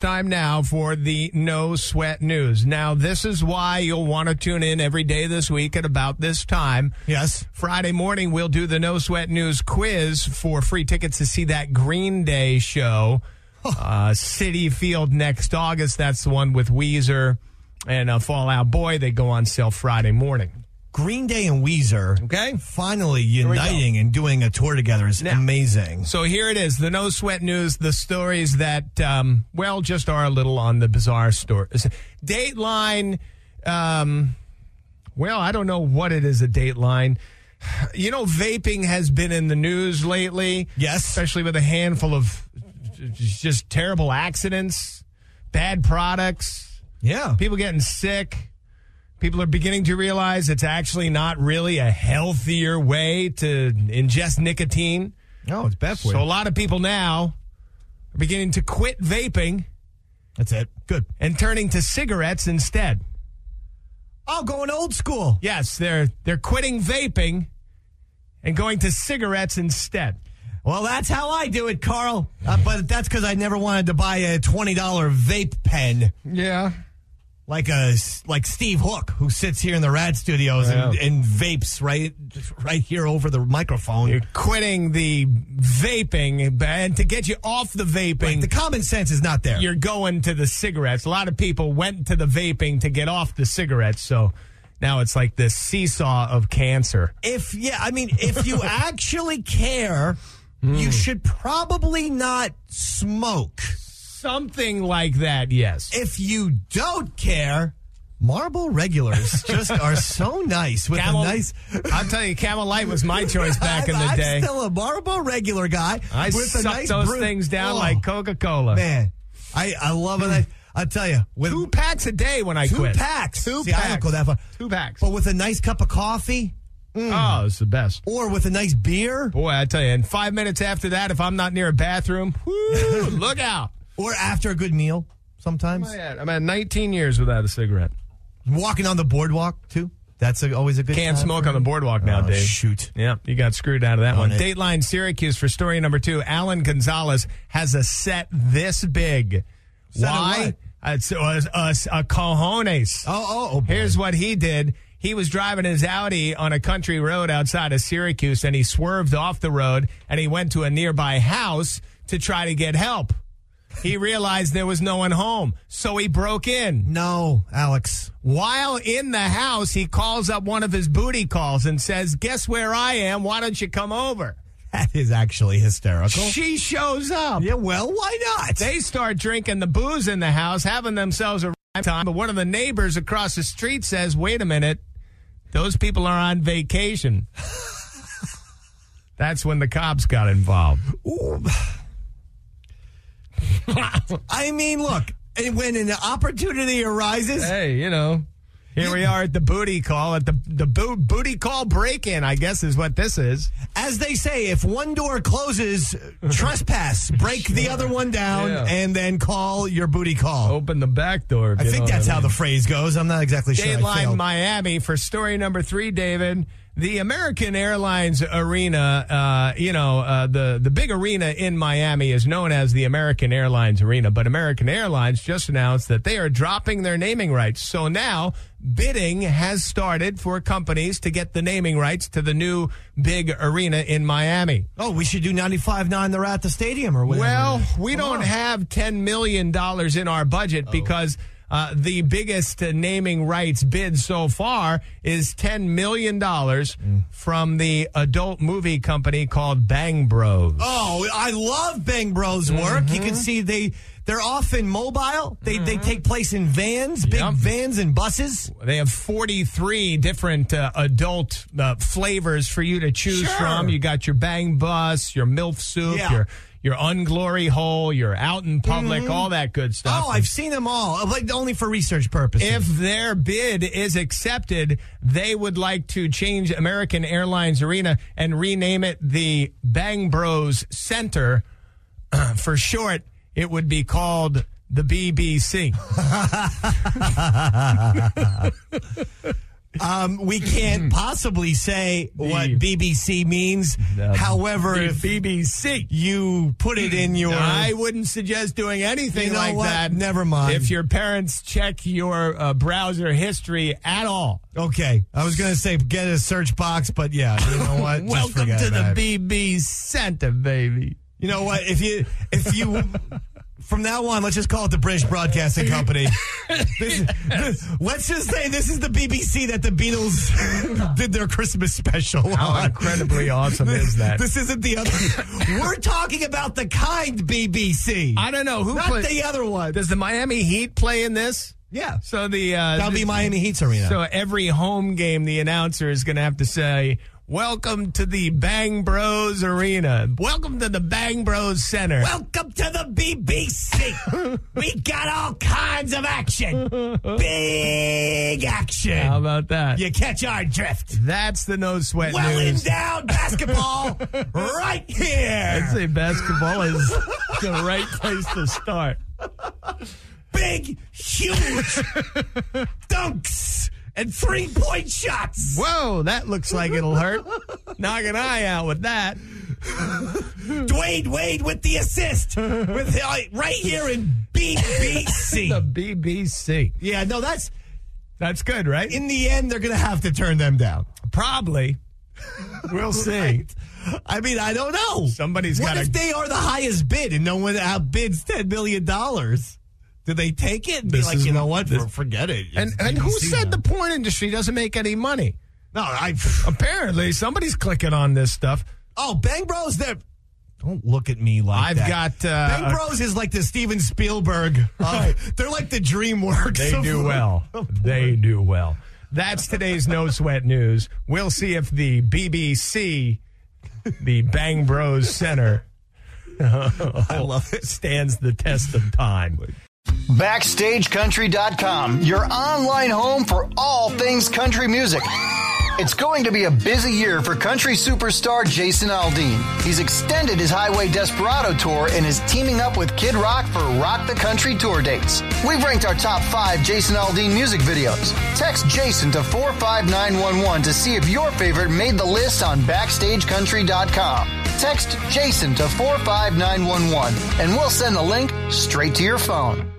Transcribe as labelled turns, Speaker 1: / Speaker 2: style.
Speaker 1: time now for the No Sweat News. Now, this is why you'll want to tune in every day this week at about this time.
Speaker 2: Yes.
Speaker 1: Friday morning, we'll do the No Sweat News quiz for free tickets to see that Green Day show. Citi Field next August. That's the one with Weezer and Fall Out Boy. They go on sale Friday morning.
Speaker 2: Green Day and Weezer,
Speaker 1: Okay.
Speaker 2: finally uniting and doing a tour together is amazing.
Speaker 1: So here it is, the No Sweat News, the stories that, just are a little on the bizarre stories. Dateline, I don't know what it is, a Dateline. You know, vaping has been in the news lately.
Speaker 2: Yes.
Speaker 1: Especially with a handful of just terrible accidents, bad products.
Speaker 2: Yeah.
Speaker 1: People getting sick. People are beginning to realize it's actually not really a healthier way to ingest nicotine.
Speaker 2: No, it's bad for you.
Speaker 1: So a lot of people now are beginning to quit vaping.
Speaker 2: That's it. Good.
Speaker 1: And turning to cigarettes instead.
Speaker 2: Oh, going old school.
Speaker 1: Yes, they're quitting vaping and going to cigarettes instead.
Speaker 2: Well, that's how I do it, Carl. But that's because I never wanted to buy a $20 vape pen.
Speaker 1: Yeah.
Speaker 2: Like Steve Hook, who sits here in the Rad Studios and vapes right here over the microphone.
Speaker 1: You're quitting the vaping, and to get you off the vaping,
Speaker 2: right, the common sense is not there.
Speaker 1: You're going to the cigarettes. A lot of people went to the vaping to get off the cigarettes, so now it's like this seesaw of cancer.
Speaker 2: If you actually care, you should probably not smoke.
Speaker 1: Something like that, yes.
Speaker 2: If you don't care, Marlboro regulars just are so nice. With
Speaker 1: I'll tell you, Camel Light was my choice back in the day.
Speaker 2: I'm still a Marlboro regular guy.
Speaker 1: I sucked those things down like Coca-Cola.
Speaker 2: Man, I love it. I'll tell you.
Speaker 1: 2 packs a day when I quit.
Speaker 2: 2 packs.
Speaker 1: Two
Speaker 2: See,
Speaker 1: packs.
Speaker 2: I don't go that far.
Speaker 1: 2 packs.
Speaker 2: But with a nice cup of coffee.
Speaker 1: Oh, it's the best.
Speaker 2: Or with a nice beer.
Speaker 1: Boy, I tell you, in 5 minutes after that, if I'm not near a bathroom, look out.
Speaker 2: Or after a good meal, sometimes.
Speaker 1: I'm at 19 years without a cigarette.
Speaker 2: Walking on the boardwalk, too. That's always a good
Speaker 1: Can't smoke on the boardwalk now, Dave.
Speaker 2: Shoot.
Speaker 1: Yeah, you got screwed out of that one. Dateline Syracuse for story number 2. Alan Gonzalez has a set this big. Why? It's a cojones.
Speaker 2: Oh, boy.
Speaker 1: Here's what he did. He was driving his Audi on a country road outside of Syracuse, and he swerved off the road, and he went to a nearby house to try to get help. He realized there was no one home, so he broke in.
Speaker 2: No, Alex.
Speaker 1: While in the house, he calls up one of his booty calls and says, "Guess where I am? Why don't you come over?"
Speaker 2: That is actually hysterical.
Speaker 1: She shows up.
Speaker 2: Yeah, well, why not?
Speaker 1: They start drinking the booze in the house, having themselves a time. But one of the neighbors across the street says, "Wait a minute. Those people are on vacation." That's when the cops got involved.
Speaker 2: Ooh. I mean, look, when an opportunity arises.
Speaker 1: Hey, here we are at the booty call, at the booty call break-in, I guess is what this is.
Speaker 2: As they say, if one door closes, trespass, break the other one down, and then call your booty call.
Speaker 1: Open the back door.
Speaker 2: I think that's how the phrase goes. I'm not exactly sure.
Speaker 1: Dateline Miami for story number 3, David. The American Airlines Arena, the big arena in Miami is known as the American Airlines Arena, but American Airlines just announced that they are dropping their naming rights. So now bidding has started for companies to get the naming rights to the new big arena in Miami.
Speaker 2: Oh, we should do 95.9 the Rat the Stadium or whatever.
Speaker 1: Well, we don't have $10 million in our budget because the biggest naming rights bid so far is $10 million from the adult movie company called Bang Bros.
Speaker 2: Oh, I love Bang Bros' work. You can see they're often mobile. They take place in vans, big vans and buses.
Speaker 1: They have 43 different adult flavors for you to choose from. You got your Bang Bus, your MILF Soup, your Unglory Hole, your Out in Public, all that good stuff.
Speaker 2: Oh, I've seen them all, like only for research purposes.
Speaker 1: If their bid is accepted, they would like to change American Airlines Arena and rename it the Bang Bros Center. For short, it would be called the BBC.
Speaker 2: We can't possibly say what BBC means. However, if
Speaker 1: BBC,
Speaker 2: you put it in your...
Speaker 1: I wouldn't suggest doing anything like that.
Speaker 2: Never mind.
Speaker 1: If your parents check your browser history at all.
Speaker 2: Okay. I was going to say get a search box, but yeah, you know what?
Speaker 1: Welcome to the BB Center, baby.
Speaker 2: You know what? If you from now on, let's just call it the British Broadcasting Company. Let's just say this is the BBC that the Beatles did their Christmas special on.
Speaker 1: How incredibly awesome is that?
Speaker 2: This isn't the other. We're talking about the kind BBC.
Speaker 1: I don't know who
Speaker 2: not the other one.
Speaker 1: Does the Miami Heat play in this?
Speaker 2: Yeah.
Speaker 1: So
Speaker 2: that'll be Miami Heat's arena.
Speaker 1: So every home game, the announcer is going to have to say, "Welcome to the Bang Bros Arena. Welcome to the Bang Bros Center.
Speaker 2: Welcome to the BBC. We got all kinds of action. Big action.
Speaker 1: How about that?
Speaker 2: You catch our drift.
Speaker 1: That's the No Sweat
Speaker 2: well
Speaker 1: News.
Speaker 2: Endowed basketball right here.
Speaker 1: I'd say basketball is the right place to start.
Speaker 2: Big, huge dunks. And 3-point shots.
Speaker 1: Whoa, that looks like it'll hurt. Knock an eye out with that.
Speaker 2: Dwayne Wade with the assist. With right here in BBC.
Speaker 1: The BBC.
Speaker 2: Yeah, no, that's
Speaker 1: good, right?
Speaker 2: In the end, they're going to have to turn them down.
Speaker 1: Probably. We'll see.
Speaker 2: Right. I mean, I don't know.
Speaker 1: Somebody's got to...
Speaker 2: What if they are the highest bid and no one outbids $10 million? Do they take it and be like, you know what, forget it?
Speaker 1: And who said the porn industry doesn't make any money?
Speaker 2: No,
Speaker 1: apparently somebody's clicking on this stuff.
Speaker 2: Oh, Bang Bros, don't look at me like that.
Speaker 1: I've got...
Speaker 2: Bang Bros is like the Steven Spielberg. They're like the DreamWorks.
Speaker 1: They do well. They do well. That's today's No Sweat News. We'll see if the BBC, the Bang Bros Center,
Speaker 2: I love it,
Speaker 1: stands the test of time.
Speaker 3: BackstageCountry.com, your online home for all things country music. It's going to be a busy year for country superstar Jason Aldean. He's extended his Highway Desperado tour and is teaming up with Kid Rock for Rock the Country tour dates. We've ranked our top 5 Jason Aldean music videos. Text Jason to 45911 to see if your favorite made the list on BackstageCountry.com. Text Jason to 45911 and we'll send the link straight to your phone.